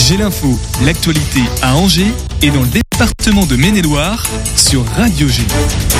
J'ai l'info, l'actualité à Angers et dans le département de Maine-et-Loire sur Radio G.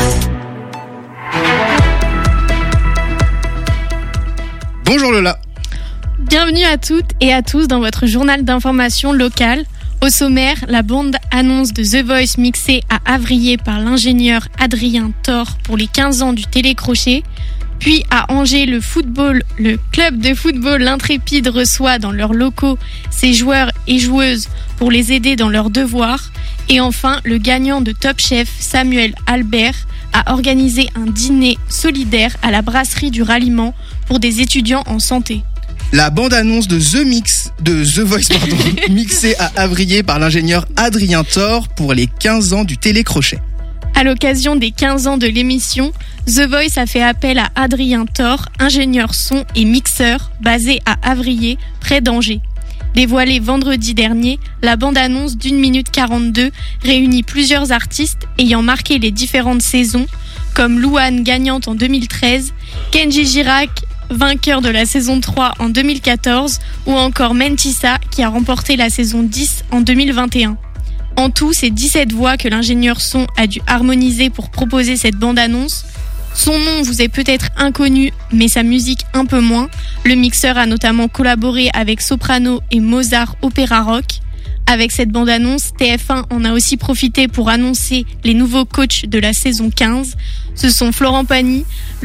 Bonjour Lola. Bienvenue à toutes et à tous dans votre journal d'information locale. Au sommaire, la bande-annonce de The Voice mixée à Avrier par l'ingénieur Adrien Thor pour les 15 ans du télécrochet. Puis à Angers, le club de football L'Intrépide reçoit dans leurs locaux ses joueurs et joueuses pour les aider dans leurs devoirs. Et enfin, le gagnant de Top Chef, Samuel Albert, a organisé un dîner solidaire à la brasserie du Ralliement pour des étudiants en santé. La bande-annonce de The Voice, mixée à Avrier par l'ingénieur Adrien Thor pour les 15 ans du télécrochet. À l'occasion des 15 ans de l'émission, The Voice a fait appel à Adrien Thor, ingénieur son et mixeur basé à Avrier, près d'Angers. Dévoilée vendredi dernier, la bande-annonce d'1 minute 42 réunit plusieurs artistes ayant marqué les différentes saisons, comme Louane gagnante en 2013, Kenji Girac vainqueur de la saison 3 en 2014 ou encore Mentissa qui a remporté la saison 10 en 2021. En tout, c'est 17 voix que l'ingénieur son a dû harmoniser pour proposer cette bande-annonce. Son nom vous est peut-être inconnu, mais sa musique un peu moins. Le mixeur a notamment collaboré avec Soprano et Mozart Opéra Rock. Avec cette bande-annonce, TF1 en a aussi profité pour annoncer les nouveaux coachs de la saison 15. Ce sont Florent Pagny,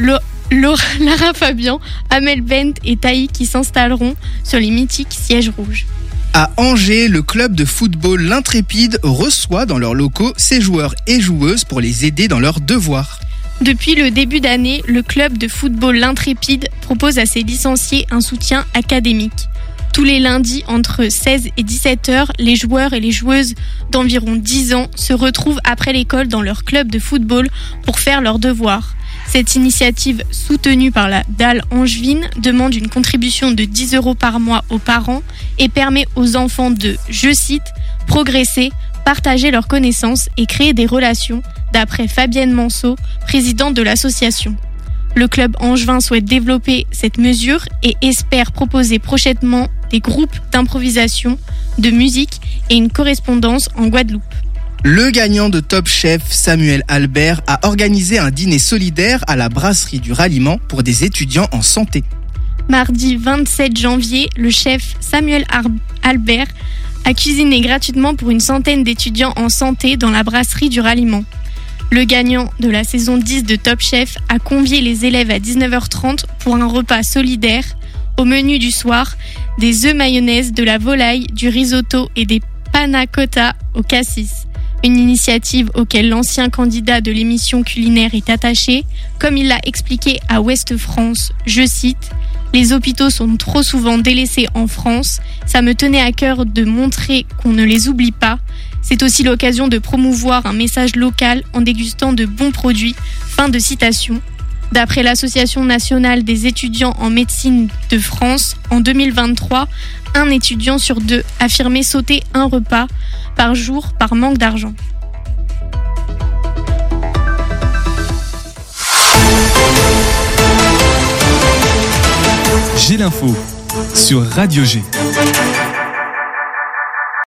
Lara Fabian, Amel Bent et Taï qui s'installeront sur les mythiques sièges rouges. À Angers, le club de football L'Intrépide reçoit dans leurs locaux ses joueurs et joueuses pour les aider dans leurs devoirs. Depuis le début d'année, le club de football L'Intrépide propose à ses licenciés un soutien académique. Tous les lundis, entre 16 et 17 heures, les joueurs et les joueuses d'environ 10 ans se retrouvent après l'école dans leur club de football pour faire leurs devoirs. Cette initiative, soutenue par la DAL angevine, demande une contribution de 10 € par mois aux parents et permet aux enfants de, je cite, progresser, partager leurs connaissances et créer des relations, d'après Fabienne Manceau, présidente de l'association. Le club angevin souhaite développer cette mesure et espère proposer prochainement des groupes d'improvisation, de musique et une correspondance en Guadeloupe. Le gagnant de Top Chef, Samuel Albert, a organisé un dîner solidaire à la brasserie du Ralliement pour des étudiants en santé. Mardi 27 janvier, le chef Samuel Albert a cuisiné gratuitement pour une centaine d'étudiants en santé dans la brasserie du Ralliement. Le gagnant de la saison 10 de Top Chef a convié les élèves à 19h30 pour un repas solidaire. Au menu du soir, des œufs mayonnaise, de la volaille, du risotto et des panna cotta au cassis. Une initiative auquel l'ancien candidat de l'émission culinaire est attaché. Comme il l'a expliqué à Ouest France, je cite, « Les hôpitaux sont trop souvent délaissés en France. Ça me tenait à cœur de montrer qu'on ne les oublie pas. C'est aussi l'occasion de promouvoir un message local en dégustant de bons produits. » Fin de citation. D'après l'Association nationale des étudiants en médecine de France, en 2023, un étudiant sur 2 affirmait sauter un repas par jour par manque d'argent. J'ai l'info sur Radio G.